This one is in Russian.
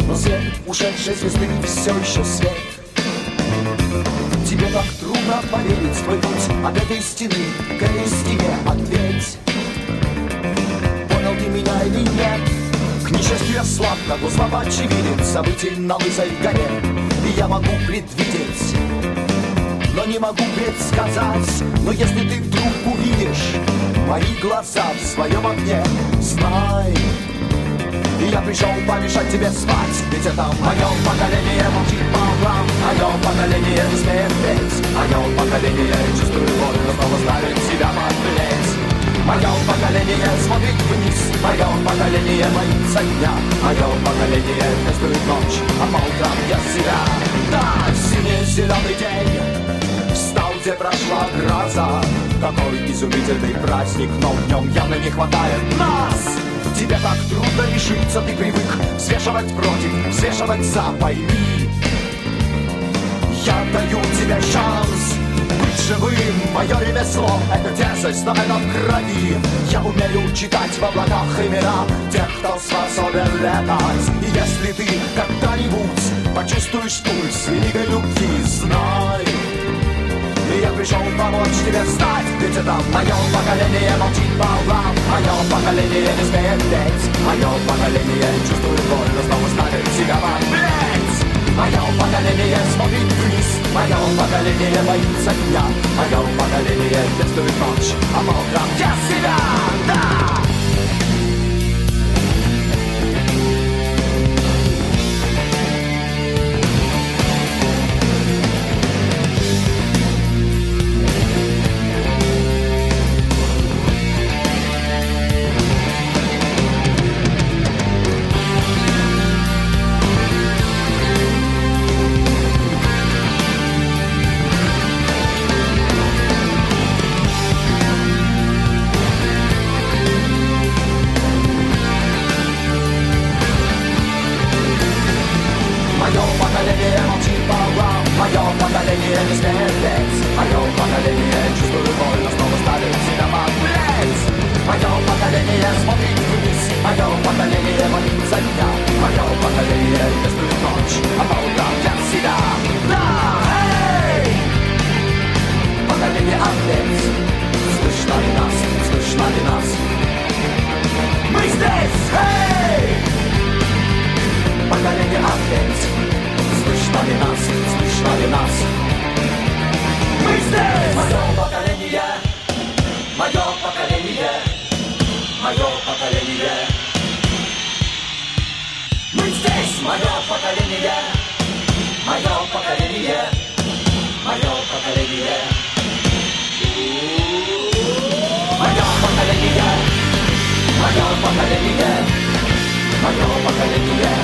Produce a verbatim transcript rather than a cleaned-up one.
но свет ушедшей звезды все еще свет. Тебе так трудно поверить, твой путь от этой стены к этой стене. Ответь, понял ты меня или нет? К несчастью я слаб, как у слова очевидец событий на лысой горе. И я могу предвидеть, но не могу предсказать. Но если ты вдруг увидишь мои глаза в своем огне, знай, и я пришел помешать тебе спать. Ведь это мое поколение молчит по углам, мое поколение не смеет петь, мое поколение чувствует боль, но снова ставит себя пожалеть. Мое поколение смотрит вниз, мое поколение боится дня, мое поколение пестует ночь, а по утрам я себя. Да, синий зеленый день встал, где прошла гроза. Какой изумительный праздник, но в нем явно не хватает нас. Тебе так трудно решиться, ты привык взвешивать против, взвешивать за, пойми. Я даю тебе шанс быть живым, мое ремесло — это дерзость, но это в крови. Я умею читать в облаках имена тех, кто способен летать. И если ты когда-нибудь почувствуешь пульс великой любви, знай, и я пришел помочь тебе встать. Ведь это мое поколение молчит по углам, мое поколение не смеет петь, мое поколение чувствует боль, но снова ставит себя болеть. Мое поколение смотрит вниз, мое поколение боится дня, мое поколение пестует ночь, а по утрам я себя, да! Мое поколение не смеет петь, мое поколение чувствует боль, но снова ставит себя болеть. Мое поколение смотрит вниз, мое поколение молится дня, мое поколение пестует ночь, а по утрам я себя. Да, эй! Поколение ответь, слышно ли нас, слышно ли нас? Мы здесь, эй! Поколение ответь, слышно ли нас, слышно ли нас? Мы здесь! Мое поколение, мое поколение, мое поколение. Мы здесь! Мое поколение, мое поколение, мое поколение. Мое поколение, мое поколение, мое поколение.